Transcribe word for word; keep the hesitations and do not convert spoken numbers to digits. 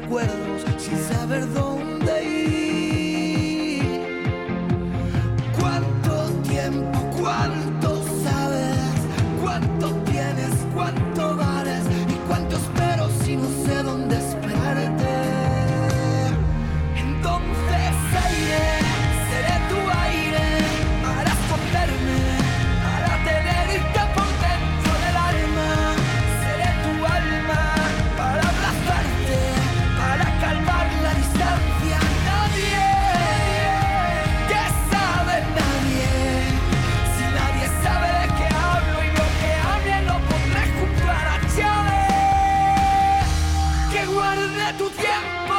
recuerdos sin saber dónde ir. ¿Cuánto tiempo, cuánto sabes, cuánto tienes, cuánto vales y cuánto espero si no sé dónde esperarte? Entonces aire, seré tu aire para esconderme, para tenerte por dentro del alma. Seré tu alma para abrazarte, para calmar la distancia. Nadie, que sabe nadie, si nadie sabe de qué hablo y lo que hable lo pondré junto a la llave que guarde tu tiempo.